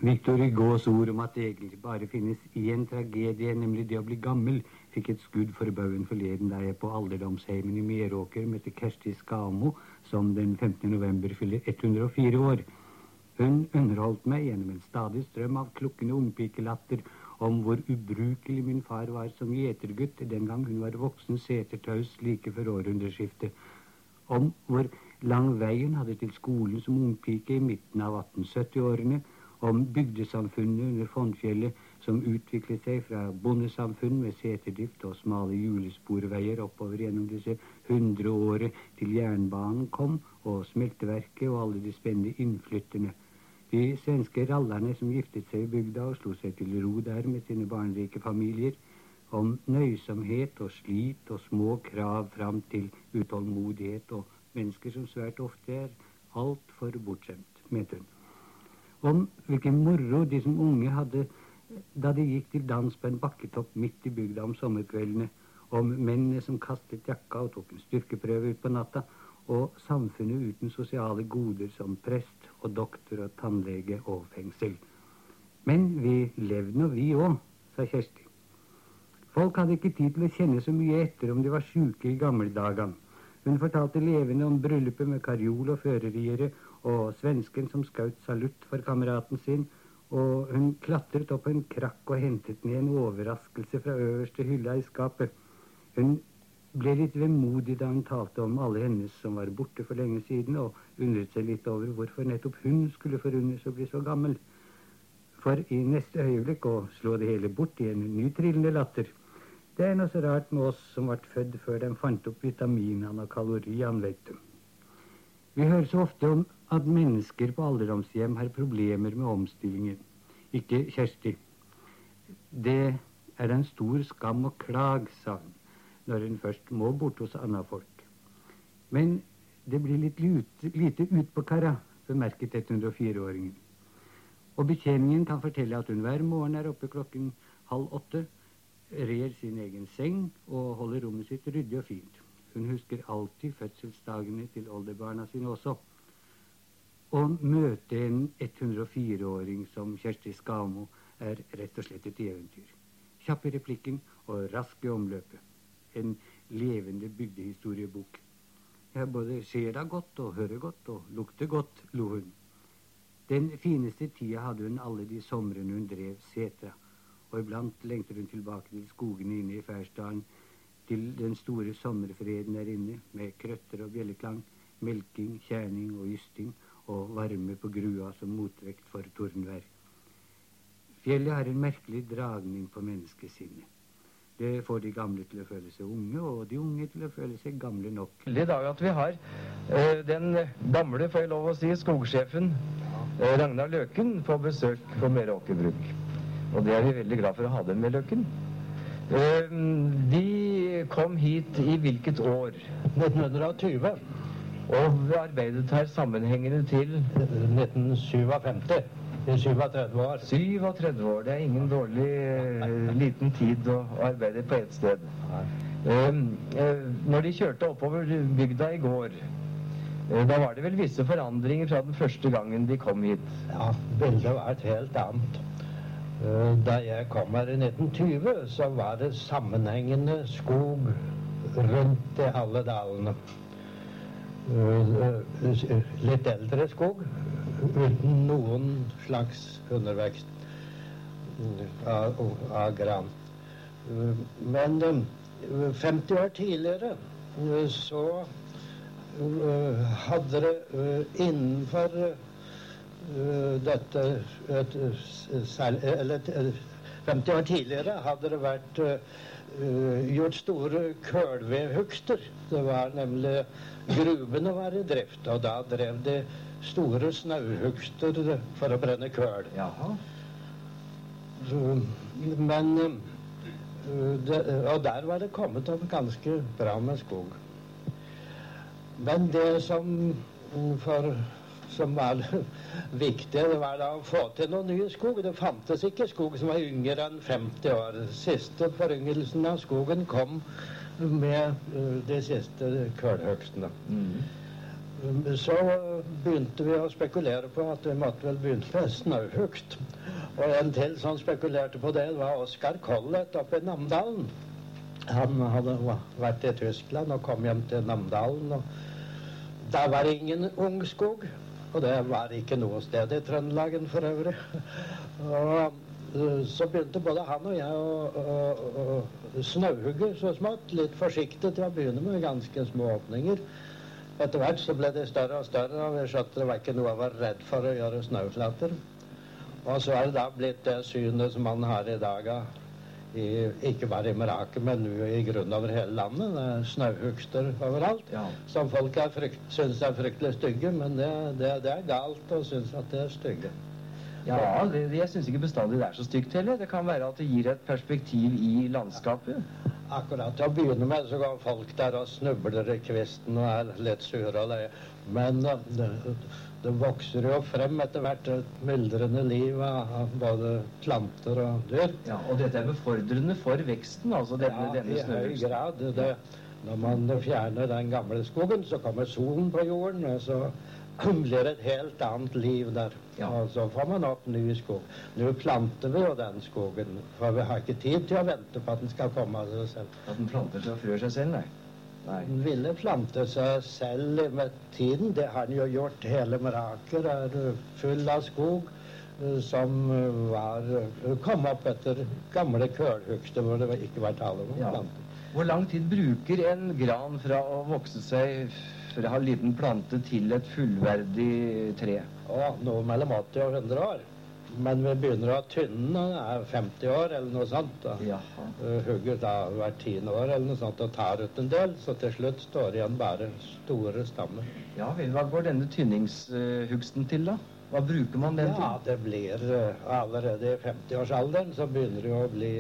Victor Hugos ord om at det egentlig bare finnes én tragedie, nemlig det å bli gammel, fikk et skudd for baugen forleden da jeg på alderdomsheimen i Meråker møtte Kjersti Skamo, som den 15. november fyller 104 år. Hun underholdt meg gjennom en stadig strøm av klukkende ungpikelatter om hvor ubrukelig min far var som gjetergutt den gang hun var voksen setertaus like før århundreskiftet, om hvor lang vei hun hadde til skolen som ungpike i midten av 1870-årene, om bygdesamfunnet under Fondfjellet som utviklet seg fra bondesamfunn med seterdrift og smale julesporveier oppover gjennom disse 100 året til jernbanen kom og smelteverket og alle de spennende innflytterne. De svenske rallerne som giftet seg i bygda og slo seg til ro der med sine barnrike familier, om nøysomhet og slit og små krav fram til utålmodighet og mennesker som svært ofte er alt for bortskjemt, mente hun. Om hvilken moro de som unge hadde da de gikk til dans på en bakketopp midt i bygda om sommerkveldene, om mennene som kastet jakka og tok en styrkeprøve ut på natta, og samfunnet uten sosiale goder som prest og doktor og tannlege og fengsel. Men vi levde nå vi også, sa Kjersti. Folk hadde ikke tid til å kjenne så mye etter om de var syke i gamle dager. Hun fortalte levende om bryllupet med karjol og føreriere, og svensken som skaut salutt for kameraten sin, og hun klatret opp en krakk og hentet ned en overraskelse fra øverste hylla i skapet. Hun ble litt vemodig da hun talte om alle hennes som var borte for lenge siden, og undret seg litt over hvorfor nettopp hun skulle forunnes å bli så gammel. For i neste øyeblikk å slå det hele bort i en nytrillende latter. Det er noe så rart med oss som ble født før de fant opp vitaminene og kaloriene, vet du. Vi hører så ofte om at mennesker på alderdomshjem har problemer med omstillingen. Ikke Kjersti. Det er en stor skam og klag, sa hun, når hun først må bort hos andre folk. Men det blir litt lite ut på kara, bemerket 104-åringen. Og betjeningen kan fortelle at hun hver morgen er oppe 7:30, rer sin egen seng og holder rommet sitt ryddig og fint. Hun husker alltid fødselsdagene til oldebarna sine også. Å møte en 104-åring som Kjersti Skamo er rett og slett et eventyr. Kjapp i replikken og rask i omløpet. En levende bygdehistoriebok. Jeg både ser da godt og hører godt og lukter godt, lo hun. Den fineste tida hadde hun alle de somrene hun drev setra, og iblant lengter hun tilbake til skogene inne i Færsdalen, til den store sommerfreden der inne, med krøtter og bjelleklang, melking, kjerning og ysting, og varme på grua som motvekt for tordenvær. Fjellet har en merkelig dragning på menneskesinnet. Det får de gamle til å føle seg unge, og de unge til å føle seg gamle nok. Det er i dag at vi har den gamle, får jeg lov å si, skogsjefen Ragnar Løken på besøk på Meråker bruk. Og det er vi veldig glad for å ha dem med, Løken. De kom hit i hvilket år? 1920. Og vi arbeidet her sammenhengende til 1957. I 37 år. 37 år, det er ingen dårlig liten tid å arbeide på et sted. Når de kjørte oppover bygda i går, da var det vel visse forandringer fra den første gangen de kom hit? Ja, bildet var et helt annet. Da jeg kom her i 1920, så var det sammenhengende skog rundt i alle dalene. Litt eldre skog, uten noen slags undervekst av gran. Men 50 år tidligere så hadde det innenfor dette 50 år tidligere hadde det vært gjort store kølvedhugster. Det var nemlig gruvene var i drift, og da drev de store snauhugster for å brenne køl. Jaha. Men og der var det kommet opp ganske bra med skog. Men det som var viktig, det var da å få til noen nye skog. Det fantes ikke skog som var yngre enn 50 år. Siste foryngelsen av skogen kom med de siste kølhøgstene. Så begynte vi å spekulere på at vi måtte vel begynne med snauhugst. Og en til som spekulerte på det var Oskar Collett oppe i Namdalen. Han hadde vært i Tyskland og kom hjem til Namdalen, og der var ingen ungskog, og det var ikke noe sted i Trøndelagen for øvrig. Og så begynte både han og jeg å snauhugge så smått, litt forsiktig til å begynne med ganske små åpninger. Etter hvert så ble det større og større, og vi skjønte det var ikke noe å være redd for å gjøre snauflater. Og så det da blitt det synet som man har i dag, ikke bare i Meråker, men nå i grunnen over hele landet. Det snauhugster overalt, som folk synes er fryktelig stygge, men det er galt å synes at det er stygge. Ja, jeg synes ikke bestandig det er så stygt heller. Det kan være at det gir et perspektiv i landskapet. Akkurat til å begynne med så går folk der og snubler i kvisten og er litt sure og leie. Men det vokser jo frem etter hvert et myldrende liv av både planter og dyr. Ja, og dette er befordrende for veksten, altså denne snøveksten. Ja, i høy grad. Når man fjerner den gamle skogen, så kommer solen på jorden, og så blir et helt annet liv der. Og så får man opp ny skog. Nå planter vi jo den skogen, for vi har ikke tid til å vente på at den skal komme av seg selv. At den planter seg og frør seg selv, nei? Den ville plante seg selv med tiden. Det har den jo gjort. Hele Meråker er full av skog som kom opp etter gamle kølhugster hvor det ikke var tale om planter. Hvor lang tid bruker en gran fra å vokse seg fra å ha en liten plante til et fullverdig tre? Noe mellom 80 og 100 år. Men vi begynner å ha tynne, er 50 år eller noe sånt. Hugger da hvert 10 år eller noe sånt og tar ut en del, så til slutt står igjen bare store stammer. Ja vel, hva går denne tynningshugsten til da? Hva bruker man den til? Ja, det blir allerede i 50-årsalderen så begynner det å bli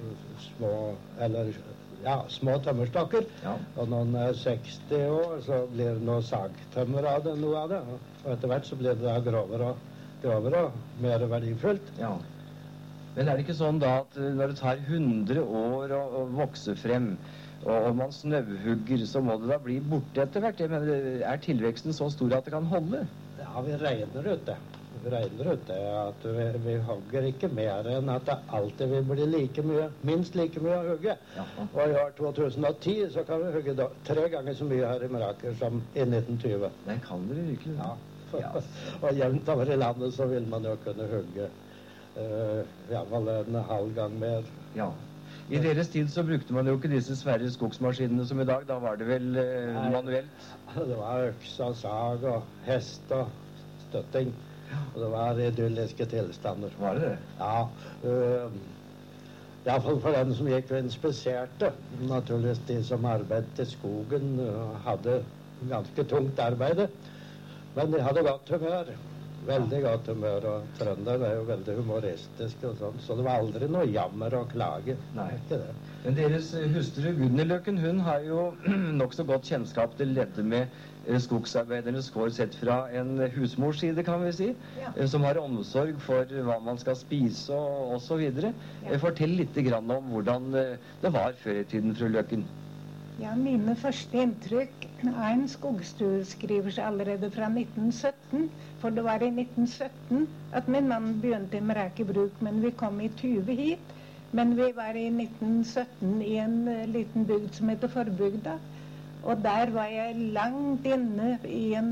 små tømmerstokker. Og når den er 60 år så blir det noe sagtømmer av det, noe av det. Og etter hvert så blir det da grovere og mer verdifullt. Ja. Men er det ikke sånn da at når det tar 100 år å vokse frem, og man snøvhugger, så må det da bli borte etter hvert? Jeg mener, er tilveksten så stor at det kan holde? Ja, vi regner ut det. At vi hogger ikke mer enn at det alltid vil bli minst like mye å hugge. Og i år 2010 så kan vi hugge 3 ganger så mye her i Meråker som i 1920. Det kan dere virkelig. Og jevnt over i landet så vil man jo kunne hugge i hvert fall en halv gang mer. Ja. I deres tid så brukte man jo ikke disse svære skogsmaskinene som i dag. Da var det vel manuelt? Det var øks og sag og hest og støtting. Og det var idylliske tilstander. Var det det? Ja. I hvert fall for den som gikk og inspiserte. Naturligvis de som arbeidet i skogen hadde ganske tungt arbeid. Men de hadde godt humør. Veldig godt humør. Og trønderen er jo veldig humoristisk og sånn. Så det var aldri noe jammer og klage. Nei. Ikke det. Men deres hustru Gunniløkken, hun har jo nok så godt kjennskap til dette med skogsarbeidernes kår sett fra en husmors side, kan vi si, som har omsorg for hva man skal spise og så videre. Fortell litt grann om hvordan det var før i tiden, fru Løkken. Ja, mine første inntrykk av en skogstue skriver seg allerede fra 1917, for det var i 1917 at min mann begynte i Meråker bruk, men vi kom i 20 hit. Men vi var i 1917 i en liten bygd som heter Forbygda. Og der var jeg langt inne i en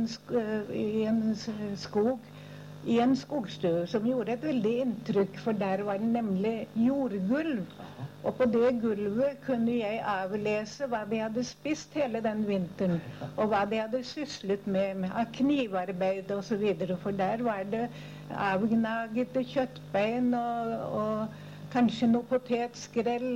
skog, i en skogstue, som gjorde et veldig inntrykk, for der var det nemlig jordgulv. Og på det gulvet kunne jeg avlese hva de hadde spist hele den vinteren, og hva de hadde syslet med av knivarbeid og så videre, for der var det avgnagete kjøttbein og kanskje noe potetskrell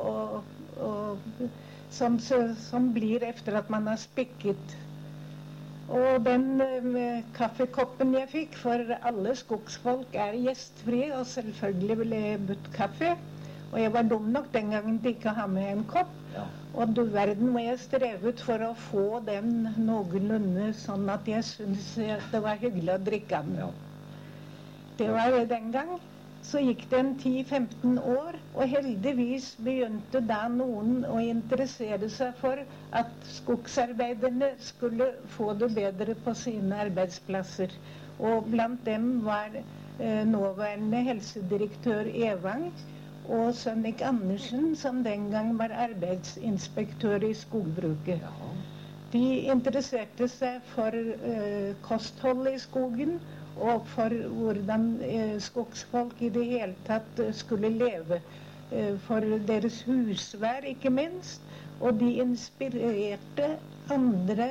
som blir efter at man har spikket. Og den kaffekoppen jeg fikk, for alle skogsfolk er gjestfrie, og selvfølgelig ville jeg budt kaffe. Og jeg var dum nok den gangen til ikke å ha med en kopp. Og du verden må jeg strevet for å få den noenlunde sånn at jeg synes det var hyggelig å drikke den. Det var den gang. Så gikk det en 10-15 år, og heldigvis begynte da noen å interessere seg for at skogsarbeiderne skulle få det bedre på sine arbeidsplasser. Og blant dem var nåværende helsedirektør Evang og Sønnik Andersen, som den gang var arbeidsinspektør i skogbruket. De interesserte seg for kosthold i skogen, og for hvordan skogsfolk i det hele tatt skulle leve, for deres husvær ikke minst, og de inspirerte andre,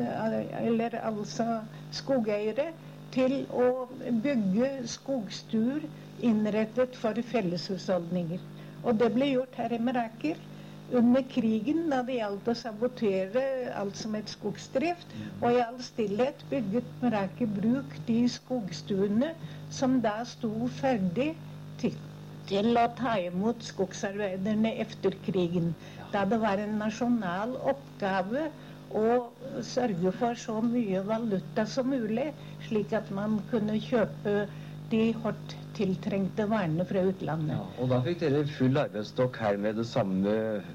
eller altså skogeiere, til å bygge skogstuer innrettet for felleshusholdninger. Og det ble gjort her i Meråker under krigen, da det gjaldt å sabotere alt som et skogsdrift, og i all stillhet bygget Meråker Bruk de skogstuene som da sto ferdig til å ta imot skogsarbeiderne efter krigen, da det var en nasjonal oppgave å sørge for så mye valuta som mulig, slik at man kunne kjøpe de hardt tiltrengte varene fra utlandet. Ja, og da fikk dere full arbeidsstokk her med det samme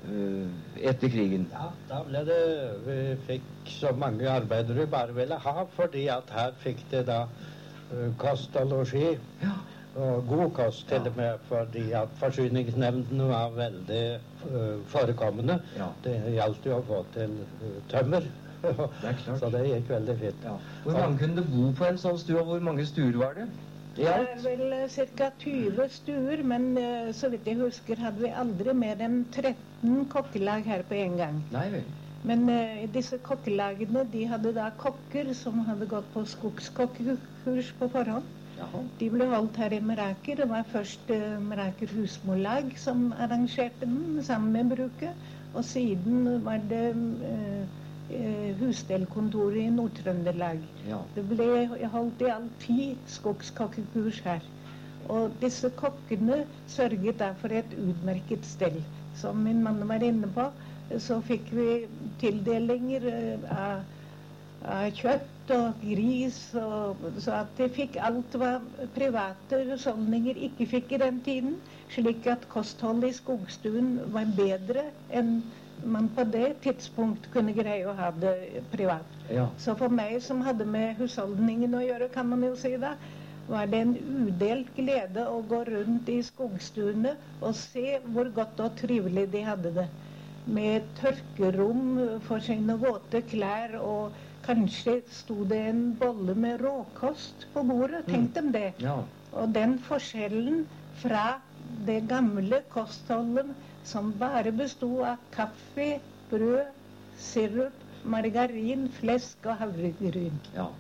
etter krigen? Ja, da ble det, vi fikk så mange arbeidere vi bare ville ha, fordi at her fikk det da kost og losji, og god kost til og med, fordi at forsyningsnemnden var veldig forekommende. Det gjaldt jo å få til tømmer. Det er klart. Så det gikk veldig fint. Hvor mange kunne det bo på en sånn stue, og hvor mange stuer var det? Det er vel ca. 20 stuer, men så vidt jeg husker hadde vi aldri mer enn 13 kokkelag her på en gang. Nei vel. Men disse kokkelagene, de hadde da kokker som hadde gått på skogskokkekurs på forhånd. De ble holdt her i Meråker. Det var først Meråker Husmorlag som arrangerte den sammen med bruket, og siden var det husdelkontoret i Nord-Trøndelag. Det ble holdt i alt 10 skogskokkekurs her. Og disse kokkene sørget da for et utmerket stell. Som min mann var inne på, så fikk vi tildelinger av kjøtt og gris, så at de fikk alt hva private husholdninger ikke fikk i den tiden, slik at kostholdet i skogstuen var bedre enn man på det tidspunkt kunne greie å ha det privat. Så for meg som hadde med husholdningen å gjøre, kan man jo si da, var det en udelt glede å gå rundt i skogstuene og se hvor godt og trivelig de hadde det. Med tørkerom for sine våte klær, og kanskje sto det en bolle med råkost på bordet. Tenk dem det. Og den forskjellen fra det gamle kostholdet som bare bestod av kaffe, brød, sirup, margarin, flesk og havregryn.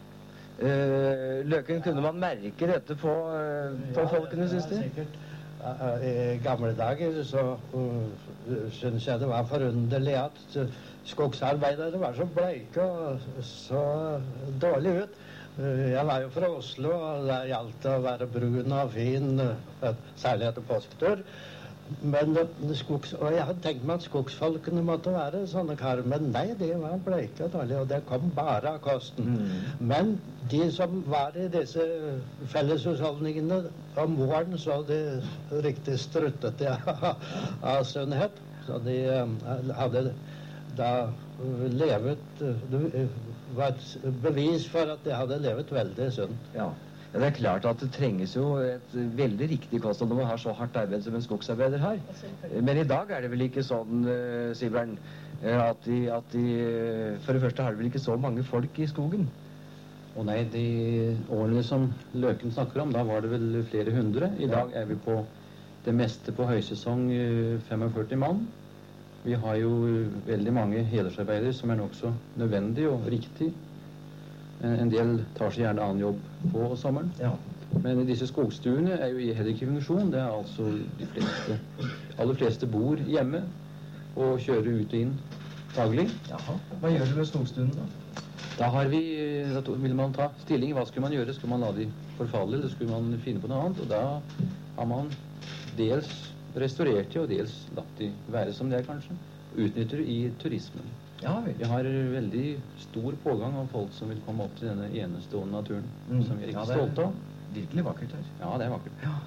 Løken, kunne man merke dette på folkene, synes du? Ja, sikkert. I gamle dager så synes jeg det var forunderlig at skogsarbeidere var så bleike og så dårlig ut. Jeg var jo fra Oslo, og det gjaldt å være brun og fin, særlig etter påsketur. Men og jeg hadde tenkt meg at skogsfolkene måtte være sånne karer, men nei, de var bleike og dårlige, og det kom bare av kosten. Men de som var i disse felleshusholdningene om våren, så de riktig struttet av sunnhet. Så de hadde da levet, det var et bevis for at de hadde levet veldig sunt. Det er klart at det trenges jo et veldig riktig kosthold når man har så hardt arbeid som en skogsarbeider har. Men i dag er det vel ikke sånn, Sivern, at de for det første har det vel ikke så mange folk i skogen? Å nei, de årene som Løken snakker om, da var det vel flere hundre. I dag er vi på det meste på høysesong 45 mann. Vi har jo veldig mange hedersarbeidere som er nok så nødvendig og riktig. En del tar seg gjerne annen jobb på sommeren. Men disse skogstuene er jo heller ikke i funksjon. Det er altså de aller fleste bor hjemme og kjører ut og inn daglig. Hva gjør du med skogstuene da? Da vil man ta stilling. Hva skulle man gjøre? Skulle man la de forfalle, eller skulle man finne på noe annet? Og da har man dels restaurert de, og dels latt de være som det er kanskje. Utnytter i turismen. Vi har veldig stor pågang av folk som vil komme opp til denne enestående naturen, som vi er riktig stolte av. Virkelig vakkert her. Ja, det er vakkert.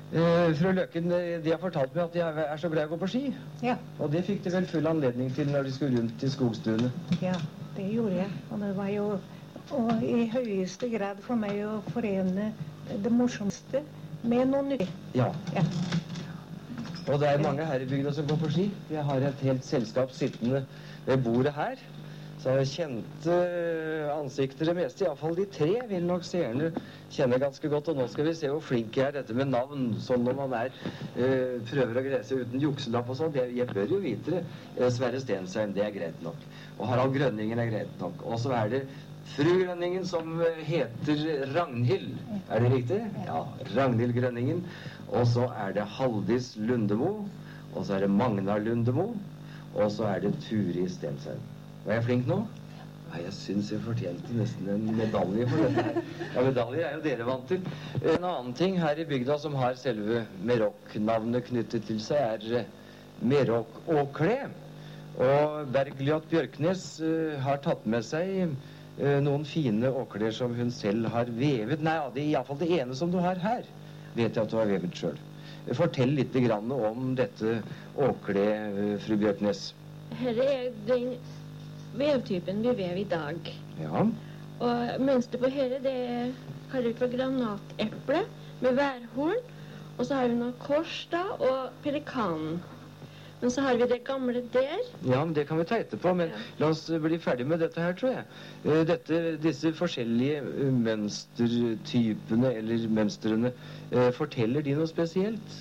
Fru Løken, de har fortalt meg at de er så glad i å gå på ski. Ja, Og det fikk de vel full anledning til når de skulle rundt i skogstuene. ja, det gjorde jeg. Og det var jo og i høyeste grad for meg å forene det morsomste med noe nytt. Ja. Ja. Og det er mange her i bygda som går på ski. Jeg har et helt selskap sittende ved bordet her. Så kjente ansikter det meste, i hvert fall de tre vil nok seerne kjenne ganske godt. Og nå skal vi se hvor flink jeg er dette med navn, sånn når man prøver å grese uten jukselapp og sånt. Jeg bør jo vite det. Sverre Stensheim, det er greit nok. Og Harald Grønningen er greit nok. Og så er det fru Grønningen som heter Ragnhild. Er det riktig? Ja, Ragnhild Grønningen. Og så er det Haldis Lundemo. Og så er det Magnar Lundemo. Og så er det Turi Stensheim. Var jeg flink nå? Nei, jeg synes jeg fortjente nesten en medalje for dette her. Ja, medaljer er jo dere vant til. En annen ting her i bygda som har selve Merock-navnet knyttet til seg, er Merock-åkle. Og Bergljot Bjørknes har tatt med seg noen fine åkler som hun selv har vevet. Nei, det er i hvert fall det ene som du har her, vet jeg at du har vevet selv. Fortell litt grann om dette åkle, fru Bjørknes. Her er den vevtypen vi vev i dag. Ja. Og mønster på her, det kaller vi for granateple med værhorn. Og så har vi noen kors da, og pelikanen. Men så har vi det gamle der. Ja, men det kan vi ta etterpå, men la oss bli ferdig med dette her, tror jeg. Disse forskjellige mønstertypene, eller mønstrene, forteller de noe spesielt?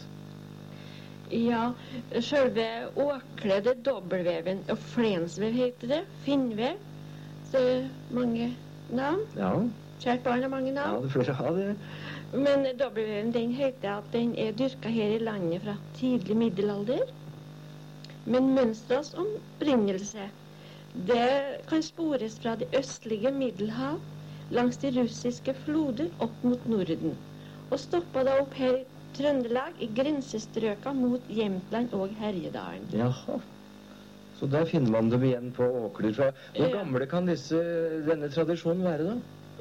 Ja, selve åkle, det er dobbeltveven, og flensvev heter det, finnvev. Så det er mange navn. Ja. Kjært barn har mange Ja, navn. det får ha det. Men dobbeltveven, den heter at den er dyrket her i landet fra tidlig middelalder. Men mønsterets opprinnelse, det kan spores fra det østlige Middelhav langs de russiske floder opp mot Norden, og stoppet da opp her i Trøndelag i grensestrøka mot Jämtland og Herjedalen. Jaha. Så der finner man dem igjen på åkler fra. Hvor gamle kan denne tradisjonen være da?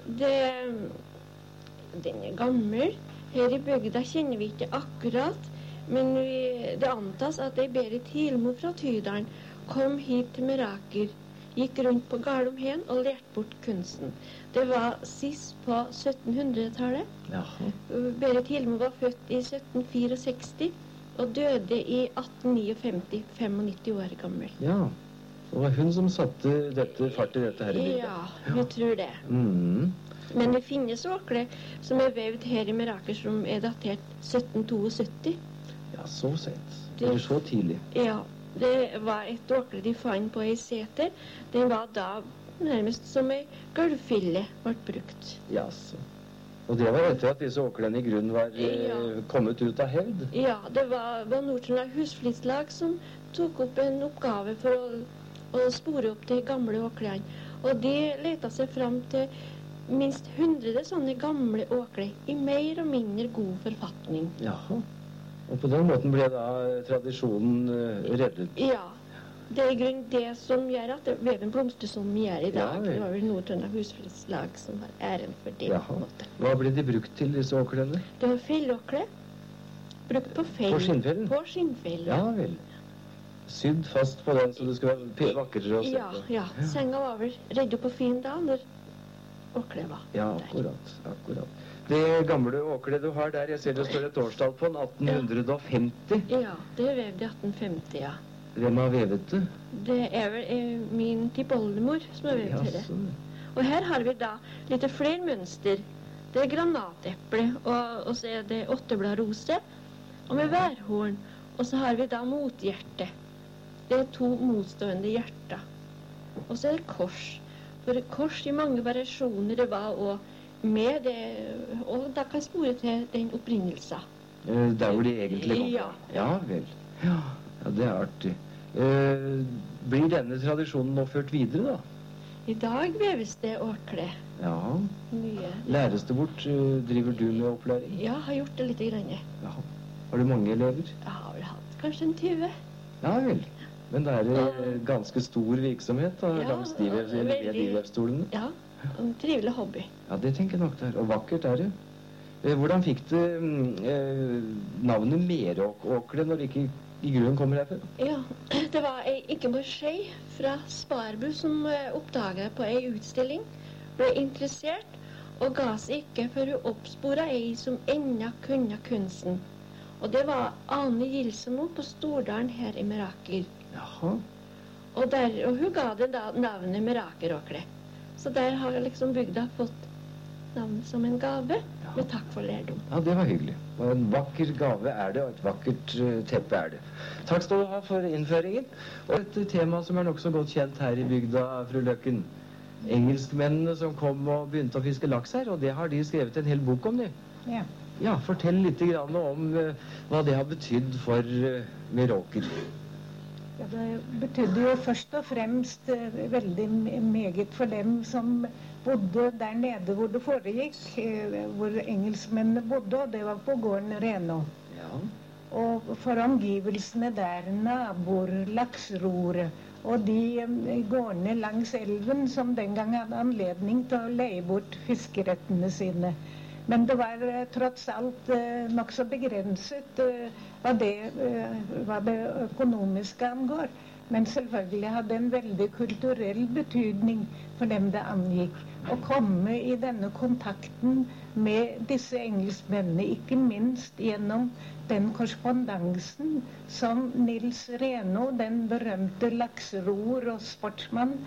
Den er gammel. Her i bygda kjenner vi ikke akkurat, men det antas at ei Berit Hilmo fra Tydalen kom hit til Meråker, gikk rundt på Galomhen og lærte bort kunsten. Det var sist på 1700-tallet. Jaha. Berit Hilmo var født i 1764 og døde i 1859, 95 år gammel. Ja, det var hun som satte fart i dette her i bygda. Ja, vi tror det. Mm. Men det finnes åkle som er vevd her i Meråker som er datert 1772. Ja, så sent. Eller så tidlig. Ja, det var et åkle de fant på ei seter. Den var da nærmest som ei gulvfille ble brukt. Jaså. Og det var etter at disse åklene i grunnen var kommet ut av hevd? Ja, det var Nord-Trøndelag Husflidslag som tok opp en oppgave for å spore opp de gamle åklene. Og de leta seg fram til minst 100 sånne gamle åkler i mer og mindre god forfatning. Jaha. Og på den måten ble da tradisjonen reddet? Ja. Det er i grunnen det som gjør at veven blomstrer som den gjør i dag. Ja, det var vel Nord-Trøndelag Husflidslag som har æren for det. Ja. På en måte. Hva ble de brukt til, disse åklene? Det var fellåkle. Brukt på fell. På skinnfellen? På skinnfell, Ja vel. Sydd fast på den så det skulle være vakrere å se på? Ja. Senga var vel redd opp og fin da, når åkle var Ja, der. akkurat. Det gamle åkle du har der, jeg ser det står et årstall på den, 1850. Ja, det er vevd i 1850, ja. Hvem har vevet det? Det er vel min tippoldemor som har vevd det. Jaså. Og her har vi da litt flere mønster. Det er granateple, og så er det åttebladrose, og med værhorn. Og så har vi da mothjerte. Det er 2 motstående hjerter. Og så er det kors. For kors i mange variasjoner, det var også med det, og da kan spore til den opprinnelsen. Der hvor de egentlig kom? Ja. Ja vel. Ja, det er artig. Blir denne tradisjonen nå ført videre da? I dag veves det åkle. Ja. Mye. Læres det bort? Driver du med opplæring? Ja, har gjort det litt grann. Ja. Har du mange elever? Jeg har vel hatt kanskje en 20. Ja vel. Men det er ganske stor virksomhet da, Ja, langs de veldig. vevstolene. Ja, en trivelig hobby. Ja, det tenker jeg nok det er. Og vakkert er det. Hvordan fikk du navnet Meråkre når det ikke i grunnen kommer herfra? Ja, det var ikke noe skje fra Sparbu som oppdaget på en utstilling, ble interessert og ga seg ikke før hun oppsporet ei som enda kunne kunsten. Og det var Ane Gilsemo på Stordalen her i Merakel. Jaha. Og hun ga det da navnet Merakeråkle. Så der har liksom bygda fått navnet som en gave, med takk for lærdom. Ja, det var hyggelig. Og en vakker gave det, og et vakkert teppe det. Takk skal du ha for innføringen. Og et tema som nok så godt kjent her i bygda, fru Løkken. Engelskmennene som kom og begynte å fiske laks her, og det har de skrevet en hel bok om det. Ja. Ja, fortell litt grann om hva det har betydd for Meråker. Ja, det betydde jo først og fremst veldig meget for dem som bodde der nede hvor det foregikk, hvor engelskmennene bodde, og det var på gården Renå. Ja. Og for omgivelsene der, naboer, lakseroere, og de gårdene langs elven som den gang hadde anledning til å leie bort fiskerettene sine. Men det var trots alt nok så begrenset hva det økonomiske angår. Men selvfølgelig hadde en veldig kulturell betydning for dem det angikk. Å komme i denne kontakten med disse engelskmennene, ikke minst gjennom den korrespondansen som Nils Renå, den berømte lakseroer og sportsmann,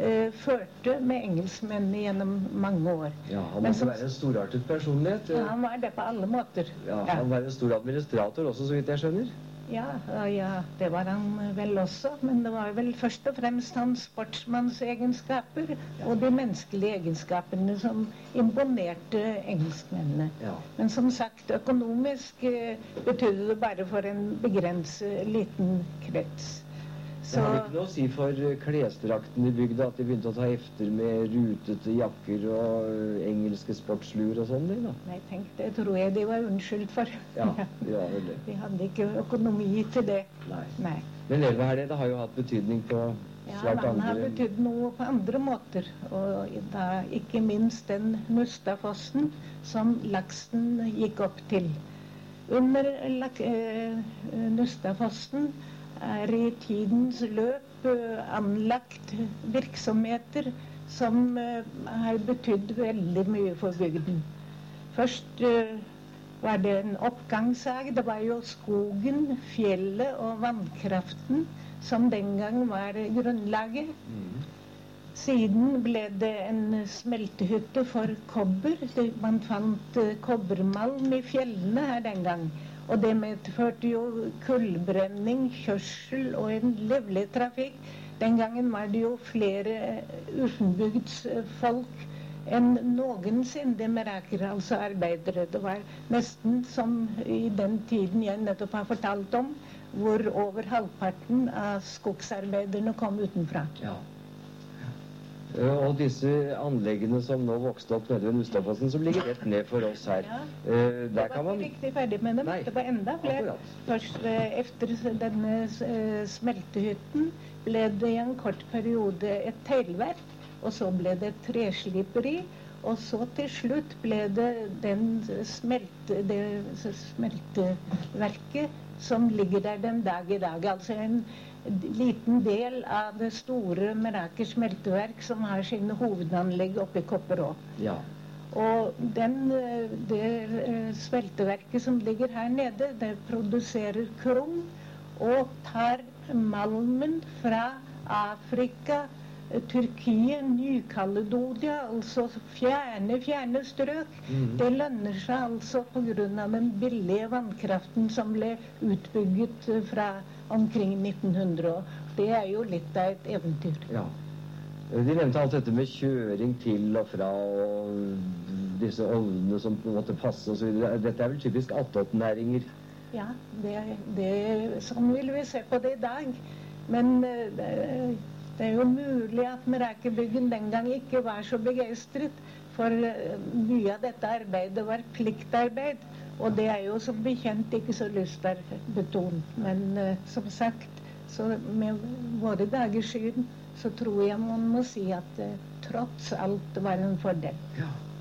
førte med engelskmennene gjennom mange år. Ja, han måtte være en storartet personlighet. Ja, han var det på alle måter. Ja, han var en stor administrator også, så vidt jeg skjønner. Ja, det var han vel også, men det var vel først og fremst hans sportsmannsegenskaper og de menneskelige egenskapene som imponerte engelskmennene. Ja. Men som sagt, økonomisk betydde det bare for en begrenset liten krets. Så... Det har ikke noe å si for klesdrakten i bygda at de begynte å ta efter med rutete jakker og engelske sportsluer og sånn, da? Nei, tenk, det tror jeg de var unnskyldt for. Ja, det var vel det. De hadde ikke økonomi til det. Nei. Men elva her nede har jo hatt betydning på svært andre... Ja, den har betydd noe på andre måter. Og da ikke minst den Nustafossen som laksen gikk opp til. Under Nustafossen i tidens løp anlagt virksomheter som har betydd veldig mye for bygden. Først var det en oppgangssag. Det var jo skogen, fjellet og vannkraften som den gang var grunnlaget. Siden ble det en smeltehytte for kobber. Man fant kobbermalm i fjellene her den gang. Og det medførte jo kullbrenning, kjørsel og en livlig trafikk. Den gangen var det jo flere utenbygdsfolk enn noensinne Meraker, altså arbeidere. Det var nesten som i den tiden jeg nettopp har fortalt om, hvor over halvparten av skogsarbeiderne kom utenfra. Ja. Og disse anleggene som nå vokste opp nede ved Nustafossen, som ligger rett ned for oss her. Ja, der kan man... ikke riktig ferdig med dem. Nei, det var enda flere. Først efter denne smeltehytten ble det i en kort periode et teglverk, og så ble det et tresliperi, og så til slutt ble det det smelteverket som ligger der den dag i dag. Altså en liten del av det store Meraker smelteverk som har sine hovedanlegg oppe i Kopperå. Ja. Og det smelteverket som ligger her nede, det produserer krom og tar malmen fra Afrika, Tyrkia, Ny-Caledonia, altså fjerne strøk. Det lønner seg altså på grunn av den billige vannkraften som ble utbygget fra omkring 1900. Det er jo litt av et eventyr. Ja. De nevnte alt dette med kjøring til og fra, og disse ovnene som måtte passe og så videre. Dette er vel typisk attåtnæringer? Ja, sånn vil vi se på det i dag. Men det er jo mulig at Merakerbyggen den gang ikke var så begeistret, for mye av dette arbeidet var pliktarbeid, og det er jo som bekjent ikke så lystarbetont. Men som sagt, så med våre dagers syn, så tror jeg man må si at trots alt var en fordel. Ja.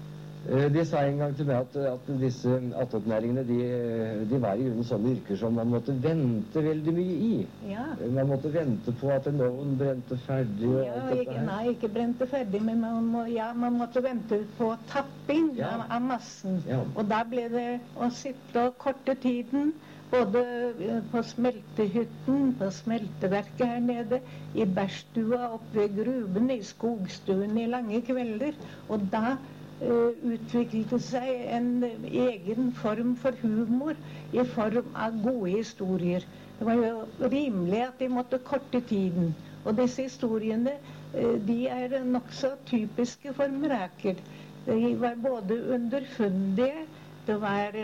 De sa en gang til meg at disse attåtnæringene, de var i grunnen sånne yrker som man måtte vente veldig mye i. Ja. Man måtte vente på at en ovn brente ferdig og Ja, alt dette her. nei, ikke brente ferdig, men man måtte vente på tapping Ja. av massen. Ja. Og da ble det å sitte og korte tiden, både på smeltehytten, på smelteverket her nede, i bærstua, oppe ved gruben, i skogstuen i lange kvelder. Og da utviklet seg en egen form for humor i form av gode historier. Det var jo rimelig at de måtte korte tiden. Og disse historiene, de nokså typiske for Meraker. De var både underfundige, det var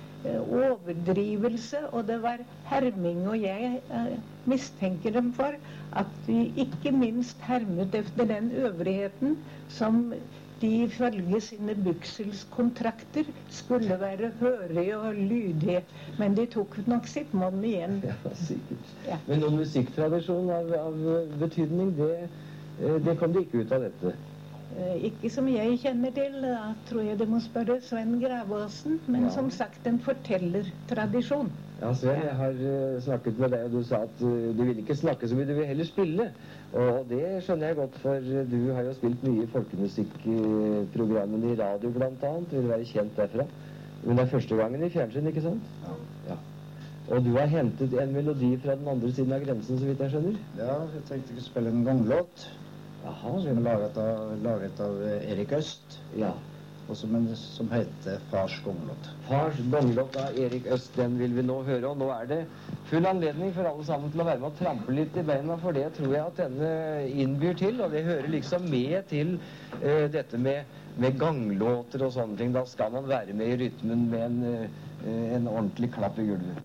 overdrivelse, og det var herming. Og jeg mistenker dem for at de ikke minst hermet efter den øvrigheten som de ifølge sine bykselskontrakter skulle være hørige og lydige. Men de tok nok sitt monn igjen. Ja, sikkert. Ja. Men noen musikktradisjon av betydning, det kom det ikke ut av dette. Ikke som jeg kjenner til. Da tror jeg det må spørre Sven Gravåsen. Men Ja. som sagt en fortellertradisjon. Ja, Sven, jeg har snakket med deg, og du sa at du vil ikke snakke så mye, du vil heller spille. Og det skjønner jeg godt, for du har jo spilt mye i folkemusikkprogrammene i radio blant annet, vil være kjent derfra. Men det er første gangen i fjernsyn, ikke sant? Ja. Og du har hentet en melodi fra den andre siden av grensen, så vidt jeg skjønner? Ja, jeg tenkte ikke spille en ganglåt. Jaha. Som er laget av Erik Øst. Ja. Og som heter Fars ganglåt. Fars ganglåt av Erik Øst, den vil vi nå høre, og nå er det full anledning for alle sammen til å være med og trampe litt i beina, for det tror jeg at denne innbyr til, og det hører liksom med til dette med ganglåter og sånne ting. Da skal man være med i rytmen med en ordentlig klapp i gulvet.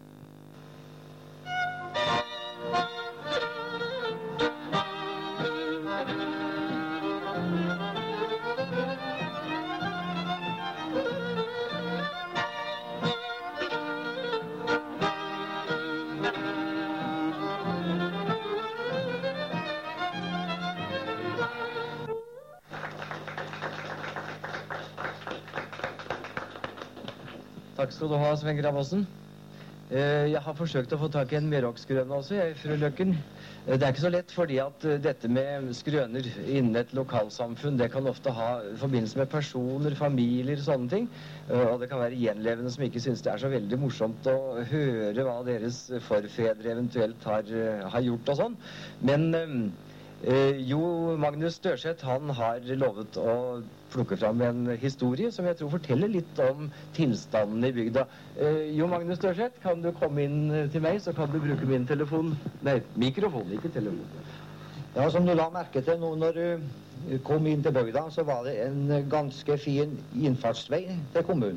Takk skal du ha, Sven Gravåsen. Jeg har forsøkt å få tak i en Meråkskrøne også, jeg, fru Løkken. Det er ikke så lett, fordi at dette med skrøner innen et lokalsamfunn, det kan ofte ha forbindelse med personer, familier, sånne ting. Og det kan være gjenlevende som ikke synes det er så veldig morsomt å høre hva deres forfedre eventuelt har gjort og sånn. Men Jo Magnus Dørseth, han har lovet å plukke fram en historie som jeg tror forteller litt om tilstanden i bygda. Jo Magnus Dørseth, kan du komme inn til meg, så kan du bruke min telefon. Nei, mikrofon, ikke telefon. Ja, som du la merke til nå når du kom inn til bygda, så var det en ganske fin innfartsvei til kommunen.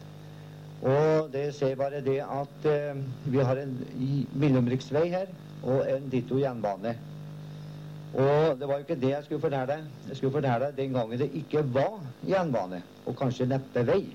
Og det ser bare det at vi har en mellomriksvei her, og en ditto jernbane. Og det var jo ikke det jeg skulle fortelle deg. Jeg skulle fortelle deg den gangen det ikke var jernbane, og kanskje neppe vei.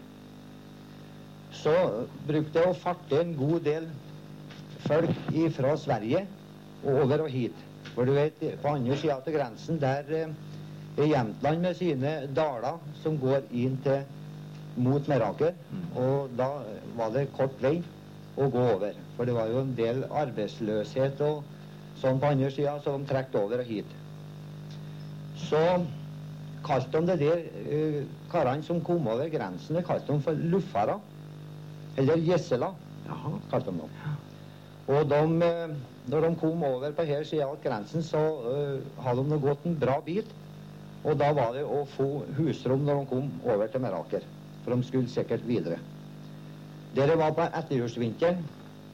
Så brukte jeg å farte en god del folk fra Sverige og over og hit. For du vet, på andre siden til grensen, der er Jämtland med sine daler som går inn mot Meraker. Og da var det kort vei å gå over. For det var jo en del arbeidsløshet og sånn på andre siden, så de trekte over og hit. Så kalte de det der karene som kom over grensen, det kalte de for luffere. Eller gjessela, kalte de dem. Og når de kom over på her siden av grensen, så hadde de gått en bra bit. Og da var det å få husrom når de kom over til Meraker. For de skulle sikkert videre. Dere var på etterjordsvinteren.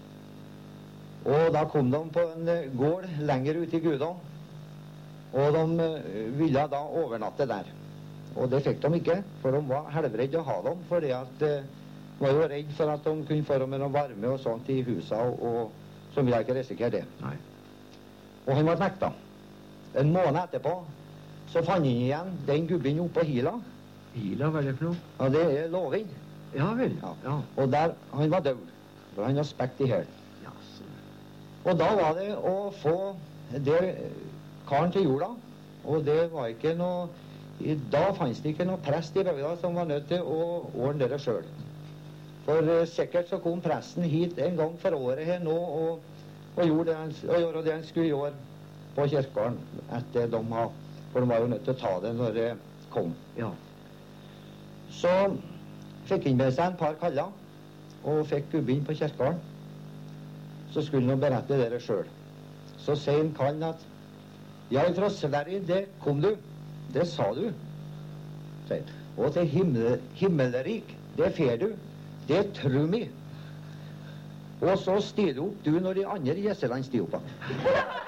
Og da kom de på en gård lenger ute i Guda, og de ville da overnatte der. Og det fikk de ikke, for de var helvredde å ha dem, fordi at de var jo redd for at de kunne få med noe varme og sånt i huset, og så ville jeg ikke risikere det. Nei. Og han var nekta. En måned etterpå så fant han igjen den gubben oppe på Hila. Hila, hva er det for noe? Ja, det er Låvin. Ja vel. Ja. Og der, han var død, for han var spekt i hæl. Og da var det å få det karen til jorda, og det var ikke noe Da fanns det ikke noen prest i bygda som var nødt til å ordne det selv. For sikkert så kom presten hit en gang for året her nå og gjorde det han skulle gjøre på kirkegården etter for de var jo nødt til å ta det når det kom. Ja. Så fikk han med seg en par kaller og fikk gubben på kirkegården. Så skulle han berette dere selv. Så sier han kallen at ja, fra Sverige, det kom du. Det sa du. Og til himmelrik, det fer du. Det tror vi. Og så stiger du opp du når de andre gjesselene stiger opp.